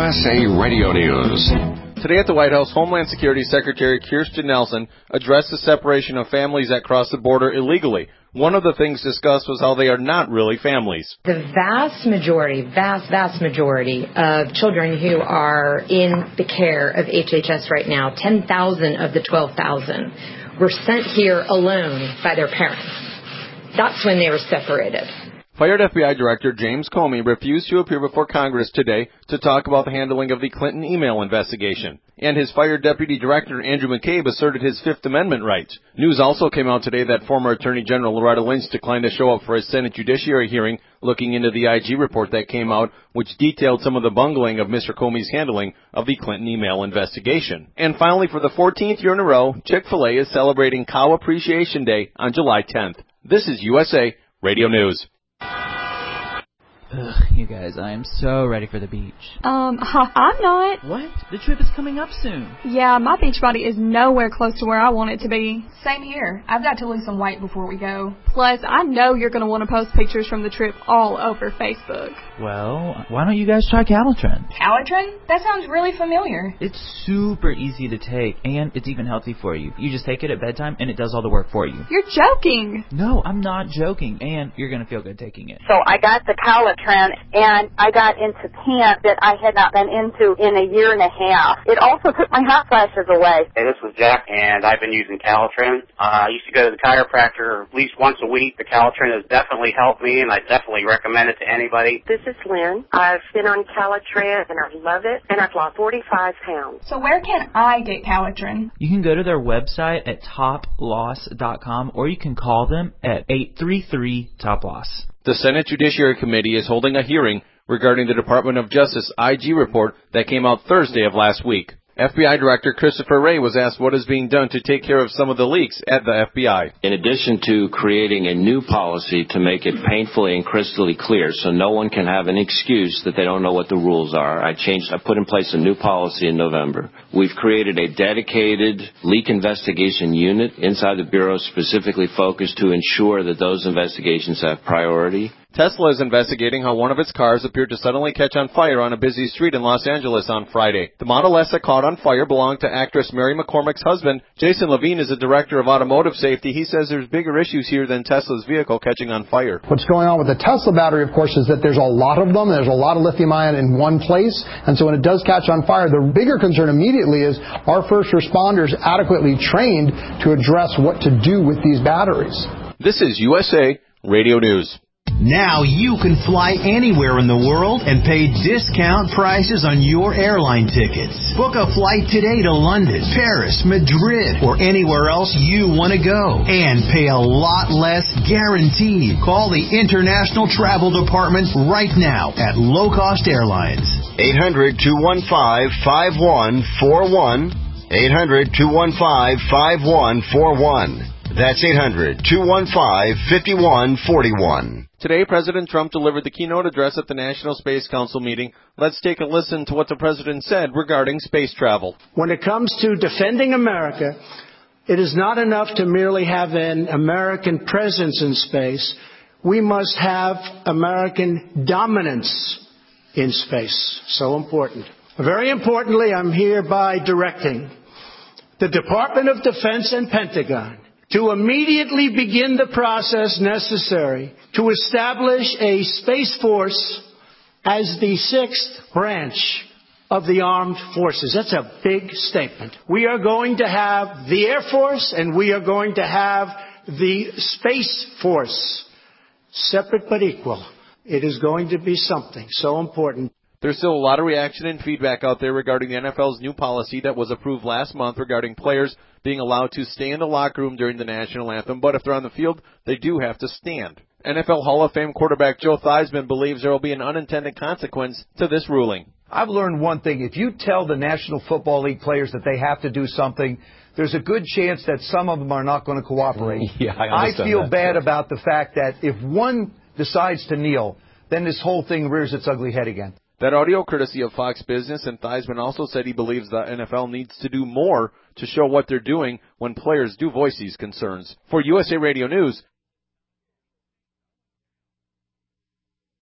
USA Radio News. Today at the White House, Homeland Security Secretary Kirstjen Nielsen addressed the separation of families that cross the border illegally. One of the things discussed was how they are not really families. The vast majority of children who are in the care of HHS right now, 10,000 of the 12,000, were sent here alone by their parents. That's when they were separated. Fired FBI Director James Comey refused to appear before Congress today to talk about the handling of the Clinton email investigation. And his fired Deputy Director Andrew McCabe asserted his Fifth Amendment rights. News also came out today that former Attorney General Loretta Lynch declined to show up for his Senate Judiciary hearing looking into the IG report that came out, which detailed some of the bungling of Mr. Comey's handling of the Clinton email investigation. And finally, for the 14th year in a row, Chick-fil-A is celebrating Cow Appreciation Day on July 10th. This is USA Radio News. Ugh, you guys, I am so ready for the beach. I'm not. What? The trip is coming up soon. Yeah, my beach body is nowhere close to where I want it to be. Same here. I've got to lose some weight before we go. Plus, I know you're going to want to post pictures from the trip all over Facebook. Well, why don't you guys try Calitrin? Calitrin? That sounds really familiar. It's super easy to take, and it's even healthy for you. You just take it at bedtime, and it does all the work for you. You're joking. No, I'm not joking, and you're going to feel good taking it. So I got the Calitrin, and I got into pants that I had not been into in a year and a half. It also took my hot flashes away. Hey, this is Jack, and I've been using Calitrin. I used to go to the chiropractor at least once a week. The Calitrin has definitely helped me, and I definitely recommend it to anybody. This is Lynn. I've been on Calitrin, and I love it, and I've lost 45 pounds. So where can I get Calitrin? You can go to their website at toploss.com, or you can call them at 833-TOP-LOSS. The Senate Judiciary Committee is holding a hearing regarding the Department of Justice IG report that came out Thursday of last week. FBI Director Christopher Wray was asked what is being done to take care of some of the leaks at the FBI. In addition to creating a new policy to make it painfully and crystally clear so no one can have an excuse that they don't know what the rules are, I put in place a new policy in November. We've created a dedicated leak investigation unit inside the Bureau specifically focused to ensure that those investigations have priority. Tesla is investigating how one of its cars appeared to suddenly catch on fire on a busy street in Los Angeles on Friday. The Model S that caught on fire belonged to actress Mary McCormick's husband. Jason Levine is the director of automotive safety. He says there's bigger issues here than Tesla's vehicle catching on fire. What's going on with the Tesla battery, of course, is that there's a lot of them. There's a lot of lithium-ion in one place. And so when it does catch on fire, the bigger concern immediately is, are first responders adequately trained to address what to do with these batteries? This is USA Radio News. Now you can fly anywhere in the world and pay discount prices on your airline tickets. Book a flight today to London, Paris, Madrid, or anywhere else you want to go. And pay a lot less guaranteed. Call the International Travel Department right now at Low Cost Airlines. 800-215-5141. 800-215-5141. That's 800-215-5141. Today, President Trump delivered the keynote address at the National Space Council meeting. Let's take a listen to what the president said regarding space travel. When it comes to defending America, it is not enough to merely have an American presence in space. We must have American dominance in space. So important. Very importantly, I'm hereby directing the Department of Defense and Pentagon to immediately begin the process necessary to establish a Space Force as the sixth branch of the armed forces. That's a big statement. We are going to have the Air Force and we are going to have the Space Force, separate but equal. It is going to be something so important. There's still a lot of reaction and feedback out there regarding the NFL's new policy that was approved last month regarding players being allowed to stay in the locker room during the national anthem, but if they're on the field, they do have to stand. NFL Hall of Fame quarterback Joe Theismann believes there will be an unintended consequence to this ruling. I've learned one thing. If you tell the National Football League players that they have to do something, there's a good chance that some of them are not going to cooperate. Yeah, I feel bad about the fact that if one decides to kneel, then this whole thing rears its ugly head again. That audio courtesy of Fox Business, and Theismann also said he believes the NFL needs to do more to show what they're doing when players do voice these concerns. For USA Radio News,